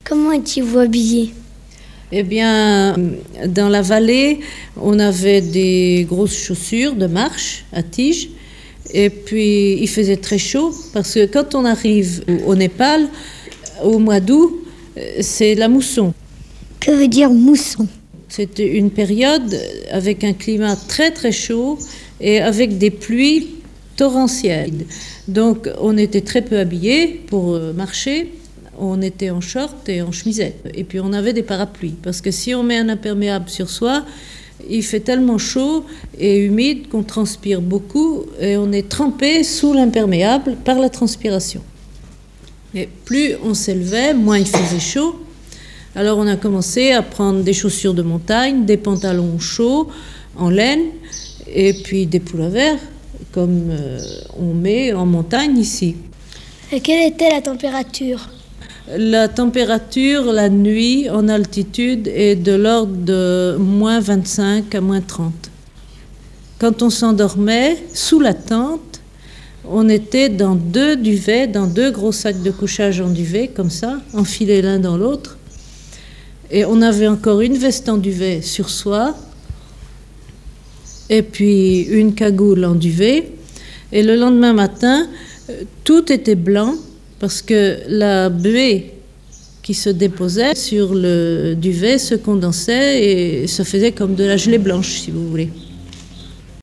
Comment étiez-vous habillés? Eh bien, dans la vallée, on avait des grosses chaussures de marche à tige. Et puis, il faisait très chaud parce que quand on arrive au Népal, au mois d'août, c'est la mousson. Que veut dire mousson? C'était une période avec un climat très très chaud et avec des pluies torrentielles. Donc, on était très peu habillés pour marcher. On était en short et en chemisette. Et puis on avait des parapluies. Parce que si on met un imperméable sur soi, il fait tellement chaud et humide qu'on transpire beaucoup et on est trempé sous l'imperméable par la transpiration. Et plus on s'élevait, moins il faisait chaud. Alors on a commencé à prendre des chaussures de montagne, des pantalons chauds en laine et puis des pullovers comme on met en montagne ici. Et quelle était la température? La température, la nuit, en altitude, est de l'ordre de moins 25 à moins 30. Quand on s'endormait, sous la tente, on était dans 2 duvets, dans 2 gros sacs de couchage en duvet, comme ça, enfilés l'un dans l'autre. Et on avait encore une veste en duvet sur soi, et puis une cagoule en duvet. Et le lendemain matin, tout était blanc, parce que la buée qui se déposait sur le duvet se condensait et se faisait comme de la gelée blanche, si vous voulez.